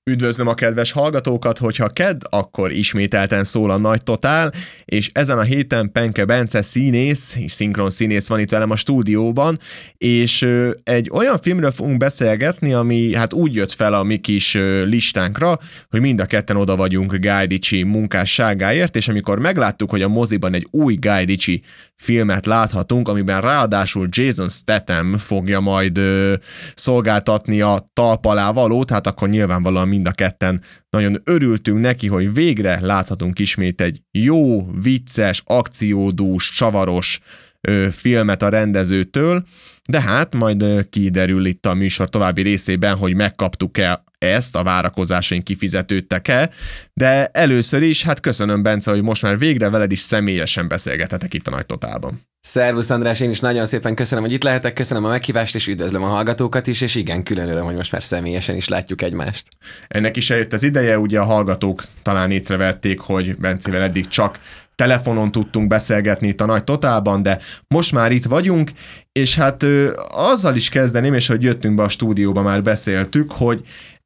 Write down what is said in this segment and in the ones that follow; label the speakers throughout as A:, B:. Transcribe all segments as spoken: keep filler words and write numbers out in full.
A: Üdvözlöm a kedves hallgatókat, hogyha kedd, akkor ismételten szól a Nagy Totál, és ezen a héten Penke Bence színész, és szinkron színész van itt velem a stúdióban, és egy olyan filmről fogunk beszélgetni, ami hát úgy jött fel a mi kis listánkra, hogy mind a ketten oda vagyunk Guy Ritchie munkásságáért, és amikor megláttuk, hogy a moziban egy új Guy Ritchie filmet láthatunk, amiben ráadásul Jason Statham fogja majd ö, szolgáltatni a talp alá valót, hát akkor nyilvánvalóan mind a ketten nagyon örültünk neki, hogy végre láthatunk ismét egy jó, vicces, akciódús, csavaros ö, filmet a rendezőtől, de hát majd ö, kiderül itt a műsor további részében, hogy megkaptuk-e ezt, a várakozásaink kifizetődtek-e, de először is, hát köszönöm, Bence, hogy most már végre veled is személyesen beszélgethetek itt a Nagy Totálban.
B: Szervusz András, én is nagyon szépen köszönöm, hogy itt lehetek, köszönöm a meghívást, és üdvözlöm a hallgatókat is, és igen, külön öröm, hogy most már személyesen is látjuk egymást.
A: Ennek is eljött az ideje, ugye a hallgatók talán észrevették, hogy Bencével eddig csak telefonon tudtunk beszélgetni itt a Nagy Totálban, de most már itt vagyunk, és hát ö, azzal is kezdeném, és hogy jöttünk be a stúdióba, már beszéltük, hogy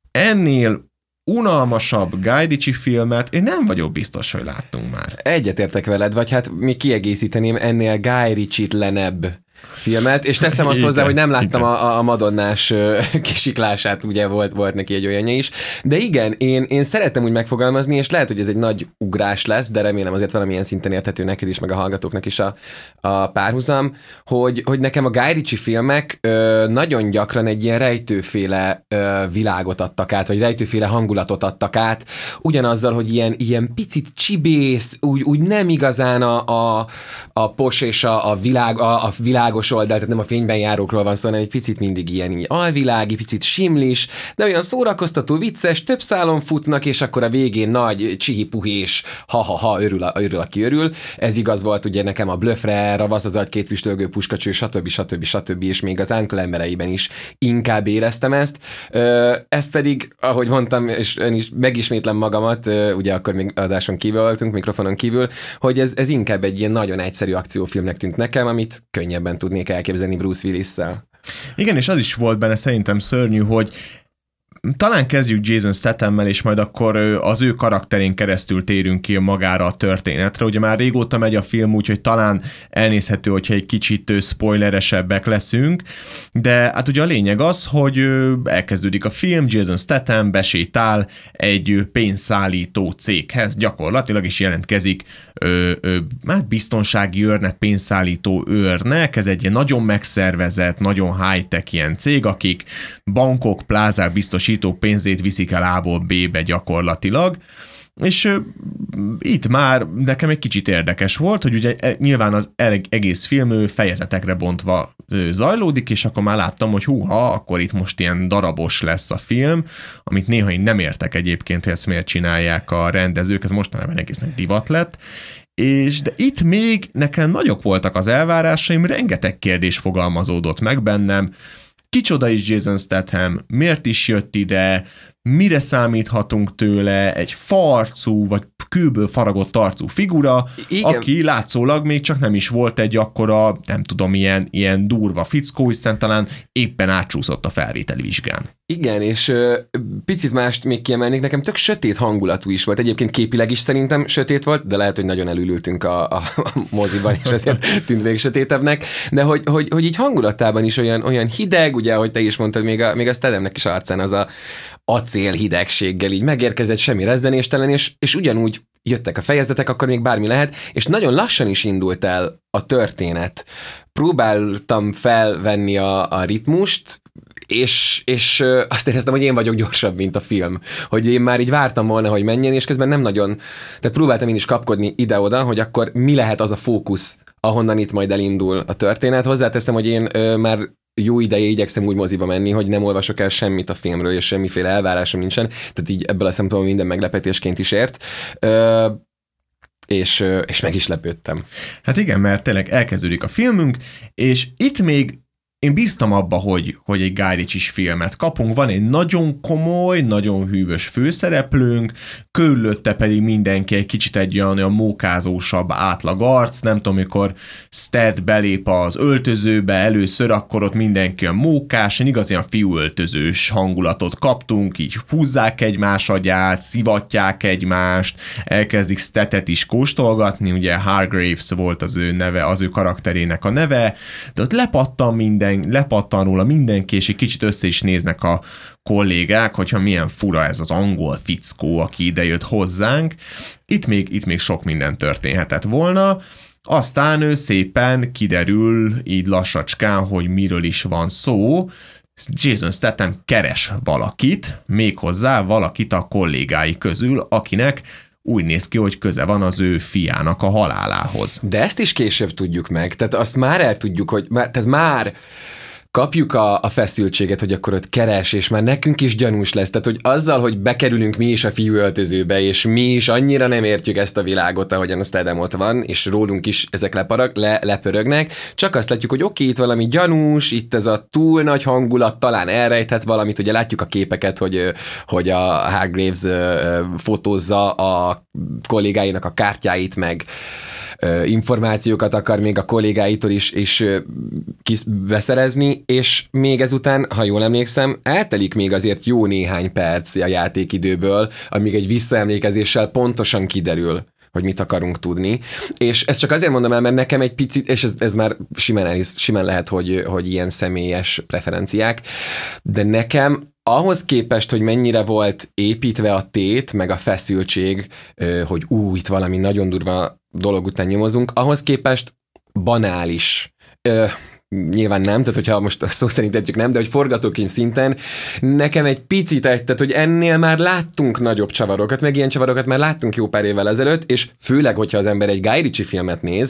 A: ennél unalmasabb Guy Ritchie filmet én nem vagyok biztos, hogy láttunk már.
B: Egyetértek veled, vagy hát még kiegészíteném ennél Guy Ritchie-tlenebb filmet, és teszem azt igen, hozzá, hogy nem láttam a, a Madonnás kisiklását, ugye volt, volt neki egy olyanja is, de igen, én, én szeretem úgy megfogalmazni, és lehet, hogy ez egy nagy ugrás lesz, de remélem azért valamilyen szinten érthető neked is, meg a hallgatóknak is a, a párhuzam, hogy, hogy nekem a Guy Ritchie filmek ö, nagyon gyakran egy ilyen rejtőféle ö, világot adtak át, vagy rejtőféle hangulatot adtak át, ugyanazzal, hogy ilyen, ilyen picit csibész, úgy, úgy nem igazán a, a, a pos és a, a világ, a, a világ oldal, tehát nem a fényben járókról van szó, hanem egy picit mindig ilyen így alvilági, picit simlis, de olyan szórakoztató, vicces, több szálon futnak, és akkor a végén nagy csihi-puhi és ha-ha-ha, örül, a, örül, aki örül. Ez igaz volt ugye nekem a Bluffre, Ravasz az agy, két füstölgő puskacső, stb. stb. stb. És még az Uncle embereiben is inkább éreztem ezt. Ezt pedig, ahogy mondtam, és én is megismétlem magamat, ugye akkor még adáson kívül voltunk, mikrofonon kívül, hogy ez, ez inkább egy ilyen nagyon egyszerű akciófilmnek tűnt nekem, amit könnyebben tudnék elképzelni Bruce Willis-szel.
A: Igen, és az is volt benne szerintem szörnyű, hogy talán kezdjük Jason Stathammel, és majd akkor az ő karakterén keresztül térünk ki magára a történetre. Ugye már régóta megy a film, úgyhogy talán elnézhető, hogyha egy kicsit spoileresebbek leszünk, de hát ugye a lényeg az, hogy elkezdődik a film, Jason Statham besétál egy pénzszállító céghez, gyakorlatilag is jelentkezik ö, ö, hát biztonsági őrnek, pénzszállító őrnek, ez egy nagyon megszervezett, nagyon high-tech ilyen cég, akik bankok, plázák biztosító pénzét viszik el A-ból B-be gyakorlatilag, és ö, itt már nekem egy kicsit érdekes volt, hogy ugye nyilván az egész film ő fejezetekre bontva ö, zajlódik, és akkor már láttam, hogy húha, akkor itt most ilyen darabos lesz a film, amit néha én nem értek egyébként, hogy ezt miért csinálják a rendezők, ez mostanában egészen divat lett, és de itt még nekem nagyok voltak az elvárásaim, rengeteg kérdés fogalmazódott meg bennem. Kicsoda is Jason Statham, miért is jött ide, mire számíthatunk tőle, egy farcú, vagy kőből faragott arcú figura, igen, aki látszólag még csak nem is volt egy akkora, nem tudom, ilyen, ilyen durva fickó, hiszen talán éppen átcsúszott a felvételi vizsgán.
B: Igen, és ö, picit mást még kiemelnék, nekem tök sötét hangulatú is volt. Egyébként képileg is szerintem sötét volt, de lehet, hogy nagyon elülültünk a, a, a moziban, és ezért tűnt még sötétebbnek, de hogy, hogy, hogy így hangulatában is olyan, olyan hideg, ugye, ahogy te is mondtad, még a, még a Stathamnek is arcán az a acél hidegséggel így megérkezett, semmi rezzenéstelen, és, és ugyanúgy jöttek a fejezetek, akkor még bármi lehet, és nagyon lassan is indult el a történet. Próbáltam felvenni a, a ritmust, és, és azt éreztem, hogy én vagyok gyorsabb, mint a film. Hogy én már így vártam volna, hogy menjen, és közben nem nagyon, tehát próbáltam én is kapkodni ide-oda, hogy akkor mi lehet az a fókusz, ahonnan itt majd elindul a történet. Hozzáteszem, hogy én ö, már jó ideje igyekszem úgy moziba menni, hogy nem olvasok el semmit a filmről, és semmiféle elvárásom nincsen, tehát így ebből a szempontból minden meglepetésként is ért. Ö, és, és meg is lepődtem.
A: Hát igen, mert tényleg elkezdődik a filmünk, és itt még én bíztam abba, hogy, hogy egy Guy Ritchie-s filmet kapunk. Van egy nagyon komoly, nagyon hűvös főszereplőnk, körülötte pedig mindenki egy kicsit egy olyan, olyan mókázósabb átlag arc, nem tudom, amikor Sted belép az öltözőbe először, akkor ott mindenki a mókás, egy igazi fiúöltözős hangulatot kaptunk, így húzzák egymás agyát, szivatják egymást, elkezdik Stedet is kóstolgatni, ugye Hargraves volt az ő neve, az ő karakterének a neve, de ott lepattan minden lepattan róla mindenki, és egy kicsit össze is néznek a kollégák, hogyha milyen fura ez az angol fickó, aki idejött hozzánk. Itt még, itt még sok minden történhetett volna. Aztán ő szépen kiderül így lassacskán, hogy miről is van szó. Jason Statham keres valakit, méghozzá valakit a kollégái közül, akinek úgy néz ki, hogy köze van az ő fiának a halálához.
B: De ezt is később tudjuk meg, tehát azt már el tudjuk, hogy már, tehát már kapjuk a, a feszültséget, hogy akkor ott keres, és már nekünk is gyanús lesz. Tehát, hogy azzal, hogy bekerülünk mi is a fiúöltözőbe, és mi is annyira nem értjük ezt a világot, ahogyan a Statham ott van, és rólunk is ezek leparag, le, lepörögnek, csak azt látjuk, hogy oké, itt valami gyanús, itt ez a túl nagy hangulat, talán elrejthet valamit, ugye látjuk a képeket, hogy, hogy a Hargraves fotózza a kollégáinak a kártyáit, meg információkat akar még a kollégáitól is, is beszerezni, és még ezután, ha jól emlékszem, eltelik még azért jó néhány perc a játékidőből, amíg egy visszaemlékezéssel pontosan kiderül, hogy mit akarunk tudni. És ezt csak azért mondom el, mert nekem egy picit, és ez, ez már simán, simán lehet, hogy, hogy ilyen személyes preferenciák, de nekem ahhoz képest, hogy mennyire volt építve a tét, meg a feszültség, hogy ú, itt valami nagyon durva dolog után nyomozunk, ahhoz képest banális. Ö, nyilván nem, tehát hogyha most szó szerint tettük nem, de hogy forgatókönyv szinten nekem egy picit egy, tehát hogy ennél már láttunk nagyobb csavarokat, meg ilyen csavarokat már láttunk jó pár évvel ezelőtt, és főleg, hogyha az ember egy Guy Ritchie filmet néz,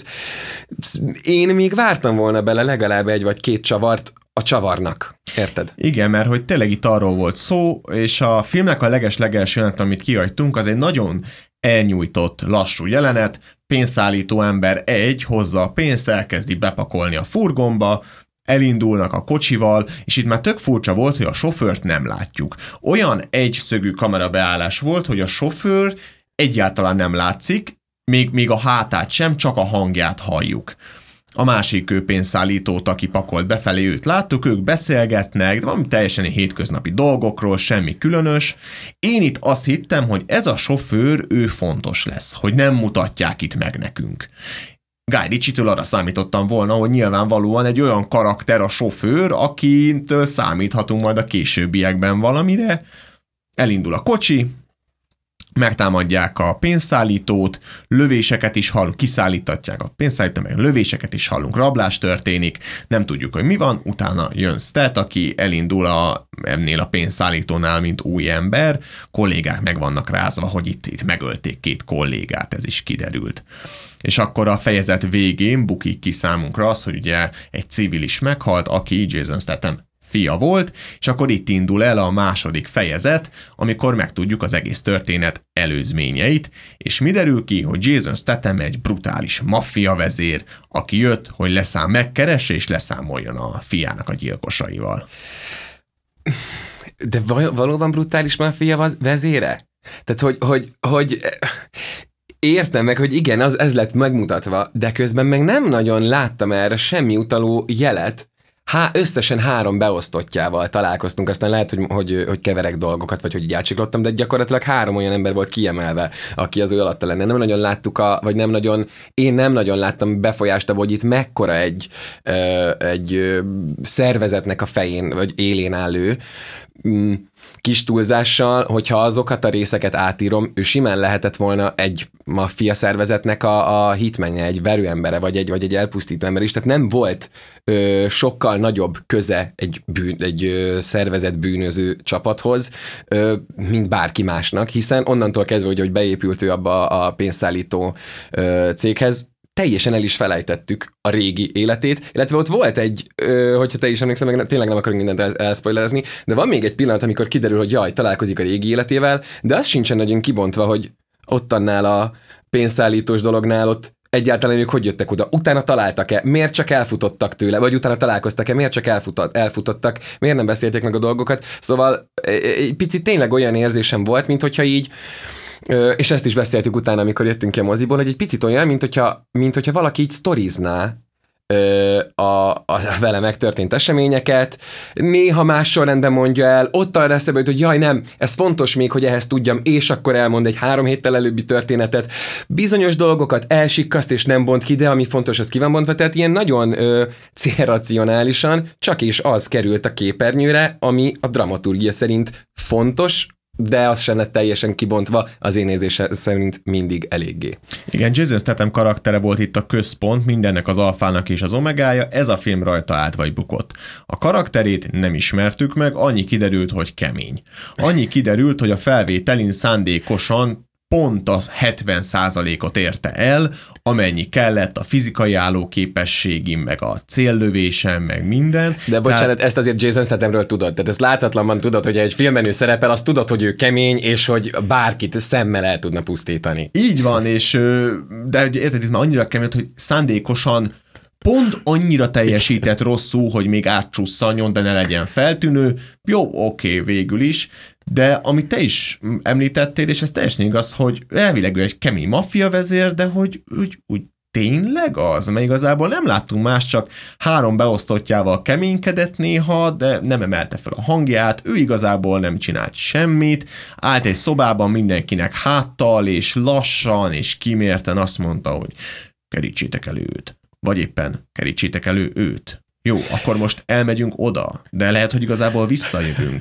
B: én még vártam volna bele legalább egy vagy két csavart a csavarnak. Érted?
A: Igen, mert hogy tényleg itt arról volt szó, és a filmnek a leges-leges jelenet, amit kihagytunk, az egy nagyon elnyújtott, lassú jelenet, pénzszállító ember egy hozza a pénzt, elkezdi bepakolni a furgonba, elindulnak a kocsival, és itt már tök furcsa volt, hogy a sofőrt nem látjuk. Olyan egyszögű kamerabeállás volt, hogy a sofőr egyáltalán nem látszik, még, még a hátát sem, csak a hangját halljuk. A másik ő pénzszállítót, aki pakolt befelé, őt láttuk, ők beszélgetnek, de valami teljesen hétköznapi dolgokról, semmi különös. Én itt azt hittem, hogy ez a sofőr, ő fontos lesz, hogy nem mutatják itt meg nekünk. Guy Ritchie-től arra számítottam volna, hogy nyilvánvalóan egy olyan karakter a sofőr, akitől számíthatunk majd a későbbiekben valamire. Elindul a kocsi, megtámadják a pénzszállítót, lövéseket is hallunk, kiszállítatják a pénzszállítót, meg lövéseket is hallunk, rablás történik, nem tudjuk, hogy mi van, utána jön Stet, aki elindul a, ennél a pénzszállítónál, mint új ember, kollégák meg vannak rázva, hogy itt, itt megölték két kollégát, ez is kiderült. És akkor a fejezet végén bukik ki számunkra az, hogy ugye egy civil is meghalt, aki Jason Statham fia volt, és akkor itt indul el a második fejezet, amikor megtudjuk az egész történet előzményeit, és mi derül ki, hogy Jason Statham egy brutális maffia vezér, aki jött, hogy leszám megkeresse, és leszámoljon a fiának a gyilkosaival.
B: De valóban brutális maffia vezére? Tehát, hogy, hogy, hogy értem meg, hogy igen, az, ez lett megmutatva, de közben meg nem nagyon láttam erre semmi utaló jelet. Há, összesen három beosztottjával találkoztunk, aztán lehet, hogy, hogy, hogy keverek dolgokat, vagy hogy így átsiklottam, de gyakorlatilag három olyan ember volt kiemelve, aki az ő alatta lenne. Nem nagyon láttuk, a, vagy nem nagyon, én nem nagyon láttam befolyást, hogy itt mekkora egy, egy szervezetnek a fején, vagy élén áll ő. Kis túlzással, hogyha azokat a részeket átírom, ő simán lehetett volna egy maffia szervezetnek a, a hitmenje, egy verőembere, vagy egy, vagy egy elpusztító ember is, tehát nem volt ö, sokkal nagyobb köze egy, bűn, egy ö, szervezet bűnöző csapathoz, ö, mint bárki másnak, hiszen onnantól kezdve, hogy, hogy beépült ő abba a pénzszállító ö, céghez, teljesen el is felejtettük a régi életét, illetve ott volt egy, ö, hogyha te is emlékszel, meg tényleg nem akarok mindent elspoilerezni, de van még egy pillanat, amikor kiderül, hogy jaj, találkozik a régi életével, de az sincsen nagyon kibontva, hogy ott annál a pénzszállítós dolognál ott egyáltalán ők hogy jöttek oda, utána találtak-e, miért csak elfutottak tőle, vagy utána találkoztak-e, miért csak elfutott, elfutottak, miért nem beszélték meg a dolgokat. Szóval egy picit tényleg olyan érzésem volt, mint hogyha így, és ezt is beszéltük utána, amikor jöttünk ki a moziból, hogy egy picit olyan, mint hogyha, mint hogyha valaki így sztorizná a, a vele megtörtént eseményeket, néha más sorrendben mondja el, ott arra eszembe jut, hogy jaj nem, ez fontos még, hogy ehhez tudjam, és akkor elmond egy három héttel előbbi történetet. Bizonyos dolgokat elsikkaszt és nem bont ki, de ami fontos, az ki van bontva, tehát ilyen nagyon ö, célracionálisan csak és az került a képernyőre, ami a dramaturgia szerint fontos, de az sem lett teljesen kibontva, az én nézése szerint mindig eléggé.
A: Igen, Jason Statham karaktere volt itt a központ, mindennek az alfának és az omegája, ez a film rajta állt vagy bukott. A karakterét nem ismertük meg, annyi kiderült, hogy kemény. Annyi kiderült, hogy a felvételin szándékosan pont az hetven százalékot érte el, amennyi kellett a fizikai állóképességim, meg a céllövésen, meg minden.
B: De bocsánat, tehát... ezt azért Jason Stathamről tudod. Tehát ezt láthatatlanban tudod, hogy egy filmben ő szerepel, azt tudod, hogy ő kemény, és hogy bárkit szemmel el tudna pusztítani.
A: Így van, és de érted, itt már annyira kemény, hogy szándékosan pont annyira teljesített rosszul, hogy még átcsusszanjon, de ne legyen feltűnő. Jó, oké, végül is. De amit te is említettél, és ez teljesen igaz, hogy elvileg ő egy kemény maffiavezér, de hogy úgy, úgy tényleg az? Mert igazából nem láttunk más, csak három beosztottjával keménykedett néha, de nem emelte fel a hangját, ő igazából nem csinált semmit, állt egy szobában mindenkinek háttal, és lassan, és kimérten azt mondta, hogy kerítsétek elő őt. Vagy éppen kerítsétek elő őt. Jó, akkor most elmegyünk oda, de lehet, hogy igazából visszajövünk.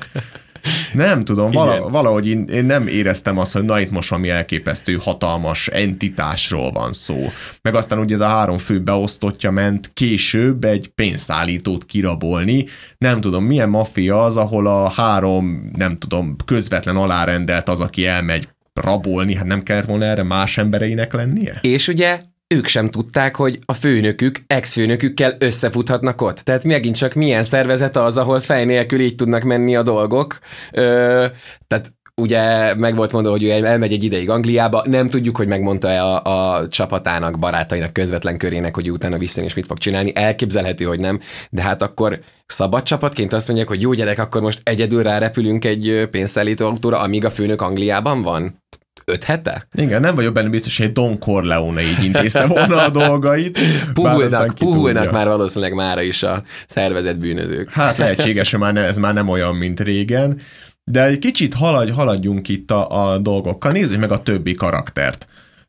A: Nem tudom, vala, valahogy én, én nem éreztem azt, hogy na itt most valami elképesztő hatalmas entitásról van szó. Meg aztán ugye ez a három fő beosztottja ment később egy pénzszállítót kirabolni. Nem tudom, milyen maffia az, ahol a három, nem tudom, közvetlen alárendelt az, aki elmegy rabolni, hát nem kellett volna erre más embereinek lennie?
B: És ugye ők sem tudták, hogy a főnökük, ex-főnökükkel összefuthatnak ott. Tehát megint csak milyen szervezet az, ahol fej nélkül így tudnak menni a dolgok. Ö, tehát ugye meg volt mondva, hogy ő elmegy egy ideig Angliába, nem tudjuk, hogy megmondta-e a, a csapatának, barátainak, közvetlen körének, hogy utána visszajön és mit fog csinálni. Elképzelhető, hogy nem, de hát akkor szabad csapatként azt mondják, hogy jó gyerek, akkor most egyedül rárepülünk egy pénzszállító autóra, amíg a főnök Angliában van. Öt hete?
A: Igen, nem vagyok benne biztos, hogy Don Corleone így intézte volna a dolgait.
B: Puhulnak, puhulnak már valószínűleg mára is a szervezett bűnözők.
A: Hát lehetséges, hogy már ne, ez már nem olyan, mint régen. De egy kicsit haladj, haladjunk itt a, a dolgokkal. Nézzük meg a többi karaktert.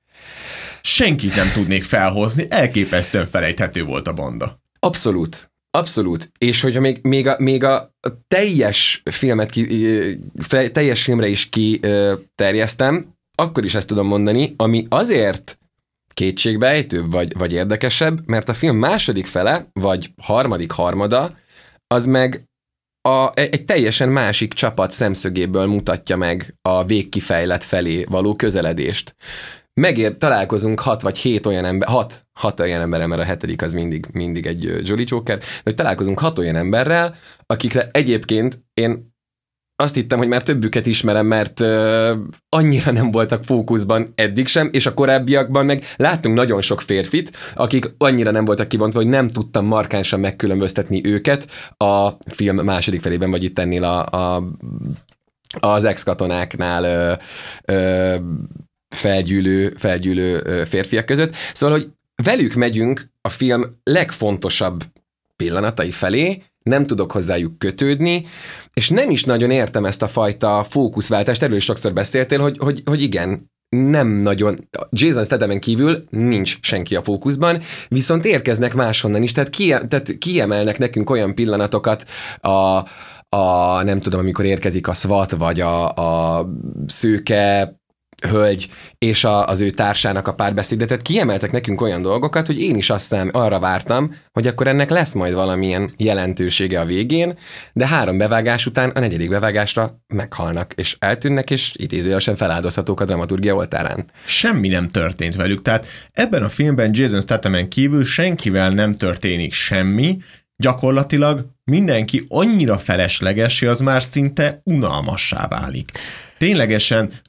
A: Senkit nem tudnék felhozni, elképesztően felejthető volt a banda.
B: Abszolút. Abszolút. És hogyha még, még, a, még a teljes filmet, ki, teljes filmre is kiterjesztem, akkor is ezt tudom mondani, ami azért kétségbejtőbb vagy, vagy érdekesebb, mert a film második fele, vagy harmadik harmada, az meg a, egy teljesen másik csapat szemszögéből mutatja meg a végkifejlet felé való közeledést. Megér, találkozunk hat vagy hét olyan ember, hat, hat olyan emberrel, mert a hetedik az mindig, mindig egy Jolly Joker, de hogy találkozunk hat olyan emberrel, akikre egyébként én azt hittem, hogy már többüket ismerem, mert uh, annyira nem voltak fókuszban eddig sem, és a korábbiakban meg láttunk nagyon sok férfit, akik annyira nem voltak kibontva, hogy nem tudtam markánsan megkülönböztetni őket a film második felében, vagy itt ennél a, a, az ex-katonáknál uh, uh, felgyűlő, felgyűlő férfiak között. Szóval, hogy velük megyünk a film legfontosabb pillanatai felé, nem tudok hozzájuk kötődni, és nem is nagyon értem ezt a fajta fókuszváltást, erről is sokszor beszéltél, hogy, hogy, hogy igen, nem nagyon, Jason Stathamen kívül nincs senki a fókuszban, viszont érkeznek máshonnan is, tehát, kie, tehát kiemelnek nekünk olyan pillanatokat a, a nem tudom, amikor érkezik a SWAT, vagy a, a szőke hölgy és a, az ő társának a párbeszéde, tehát kiemeltek nekünk olyan dolgokat, hogy én is azt szám, arra vártam, hogy akkor ennek lesz majd valamilyen jelentősége a végén, de három bevágás után a negyedik bevágásra meghalnak, és eltűnnek, és idézőjelesen feláldozhatók a dramaturgia oltárán.
A: Semmi nem történt velük, tehát ebben a filmben Jason Stathamen kívül senkivel nem történik semmi, gyakorlatilag mindenki annyira felesleges, hogy az már szinte unalmassá válik. Ténylegesen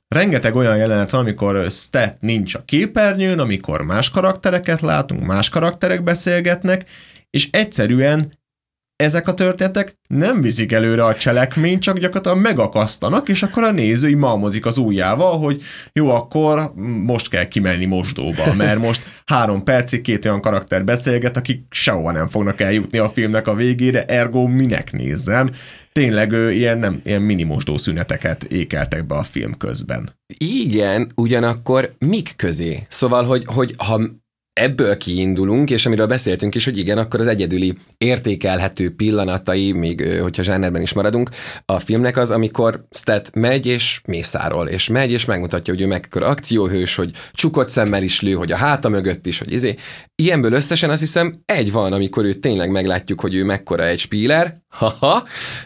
A: rengeteg olyan jelenet van, amikor Stat nincs a képernyőn, amikor más karaktereket látunk, más karakterek beszélgetnek, és egyszerűen ezek a történetek nem viszik előre a cselekményt, csak gyakorlatilag megakasztanak, és akkor a néző így malmozik az ujjával, hogy jó, akkor most kell kimenni mosdóba, mert most három percig két olyan karakter beszélget, akik sehova nem fognak eljutni a filmnek a végére, ergo minek nézzem. Tényleg ő, ilyen, nem, ilyen mini mosdó szüneteket ékeltek be a film közben.
B: Igen, ugyanakkor mik közé? Szóval, hogy, hogy ha ebből kiindulunk, és amiről beszéltünk is, hogy igen, akkor az egyedüli értékelhető pillanatai, még hogyha zsánerben is maradunk, a filmnek az, amikor Stat megy és mészárol, és megy és megmutatja, hogy ő mekkora akcióhős, hogy csukott szemmel is lő, hogy a háta mögött is, hogy izé. Ilyenből összesen azt hiszem egy van, amikor őt tényleg meglátjuk, hogy ő mekkora egy spiller. Haha,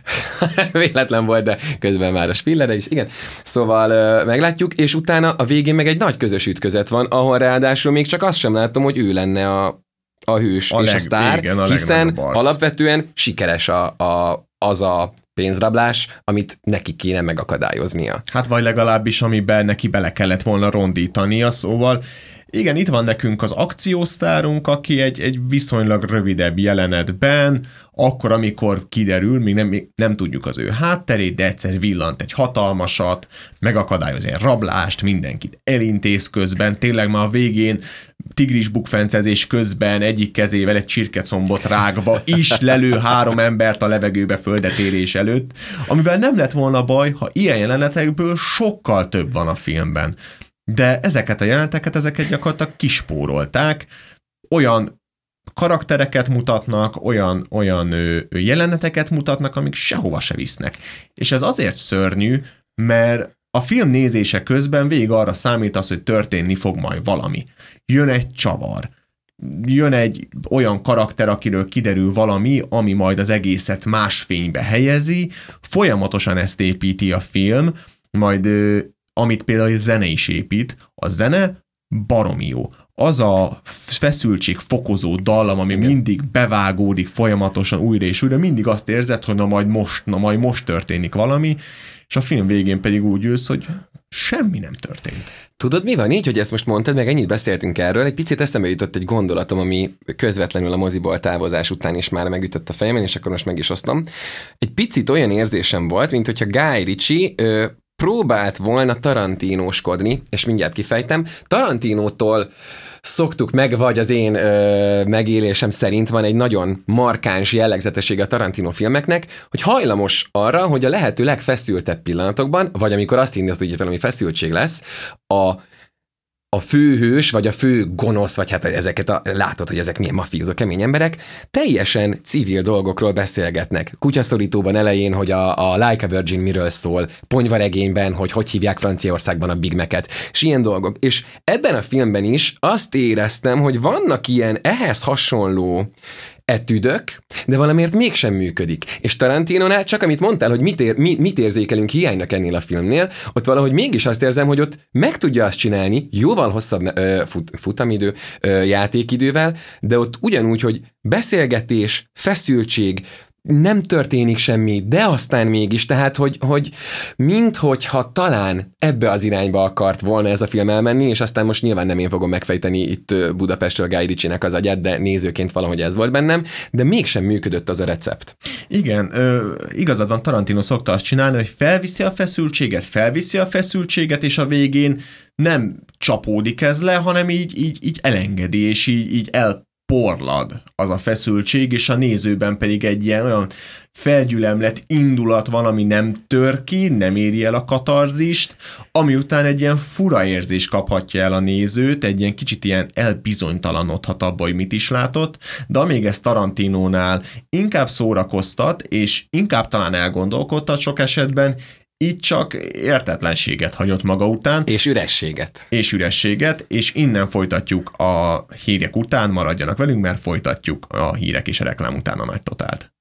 B: véletlen volt, de közben már a spillere is, igen. Szóval meglátjuk, és utána a végén meg egy nagy közös ütközet van, ahol ráadásul még csak azt sem látom, hogy ő lenne a, a hős a és leg, a sztár, igen, a hiszen alapvetően sikeres a, a, az a pénzrablás, amit neki kéne megakadályoznia.
A: Hát vagy legalábbis, amiben neki bele kellett volna rondítania, szóval igen, itt van nekünk az akciósztárunk, aki egy, egy viszonylag rövidebb jelenetben, akkor, amikor kiderül, még nem, még nem tudjuk az ő hátterét, de egyszer villant egy hatalmasat, megakadályoz egy rablást, mindenkit elintéz közben, tényleg már a végén tigris bukfencezés közben egyik kezével egy csirkecombot rágva is lelő három embert a levegőbe földetérés előtt, amivel nem lett volna baj, ha ilyen jelenetekből sokkal több van a filmben. De ezeket a jeleneteket, ezeket gyakorlatilag kispórolták, olyan karaktereket mutatnak, olyan, olyan ö, jeleneteket mutatnak, amik sehova se visznek. És ez azért szörnyű, mert a film nézése közben végig arra számítasz, hogy történni fog majd valami. Jön egy csavar, jön egy olyan karakter, akiről kiderül valami, ami majd az egészet más fénybe helyezi, folyamatosan ezt építi a film, majd ö, amit például a zene is épít, a zene baromi jó. Az a feszültség fokozó dallam, ami igen, mindig bevágódik folyamatosan újra és újra, mindig azt érzed, hogy na majd most, na majd most történik valami, és a film végén pedig úgy ülsz, hogy semmi nem történt.
B: Tudod, mi van így, hogy ezt most mondtad, meg ennyit beszéltünk erről, egy picit eszembe jutott egy gondolatom, ami közvetlenül a moziból távozás után is már megütött a fejemen, és akkor most meg is osztom. Egy picit olyan érzésem volt, mint hogyha Guy Ritchie ö, próbált volna Tarantinóskodni, és mindjárt kifejtem, Tarantinótól szoktuk meg, vagy az én ö, megélésem szerint van egy nagyon markáns jellegzetessége a Tarantino filmeknek, hogy hajlamos arra, hogy a lehető legfeszültebb pillanatokban, vagy amikor azt hinni, hogy valami feszültség lesz, a a főhős, vagy a fő gonosz, vagy hát ezeket a, látod, hogy ezek milyen mafiózó, kemény emberek, teljesen civil dolgokról beszélgetnek. Kutyaszorítóban elején, hogy a, a Like a Virgin miről szól, Ponyvaregényben, hogy hogy hívják Franciaországban a Big Mac-et, és ilyen dolgok. És ebben a filmben is azt éreztem, hogy vannak ilyen ehhez hasonló etüdök, de valamiért mégsem működik. És Tarantinónál csak amit mondtál, hogy mit, ér, mit, mit érzékelünk hiánynak ennél a filmnél, ott valahogy mégis azt érzem, hogy ott meg tudja azt csinálni, jóval hosszabb ö, fut, futamidő, ö, játékidővel, de ott ugyanúgy, hogy beszélgetés, feszültség, nem történik semmi, de aztán mégis, tehát, hogy, hogy minthogyha talán ebbe az irányba akart volna ez a film elmenni, és aztán most nyilván nem én fogom megfejteni itt Budapestről Guy Ritchie-nek az agyát, de nézőként valahogy ez volt bennem, de mégsem működött az a recept.
A: Igen, ö, igazad van, Tarantino szokta azt csinálni, hogy felviszi a feszültséget, felviszi a feszültséget, és a végén nem csapódik ez le, hanem így, így, így elengedi, és így, így el porlad az a feszültség, és a nézőben pedig egy ilyen olyan felgyülemlett indulat van, ami nem tör ki, nem éri el a katarzist, ami után egy ilyen fura érzés kaphatja el a nézőt, egy ilyen kicsit ilyen elbizonytalanodhat abba, hogy mit is látott, de amíg ez Tarantinónál inkább szórakoztat, és inkább talán elgondolkodtat sok esetben, itt csak értetlenséget hagyott maga után.
B: És ürességet.
A: És ürességet, és innen folytatjuk a hírek után, maradjanak velünk, mert folytatjuk a hírek és a reklám után a Nagy Totált.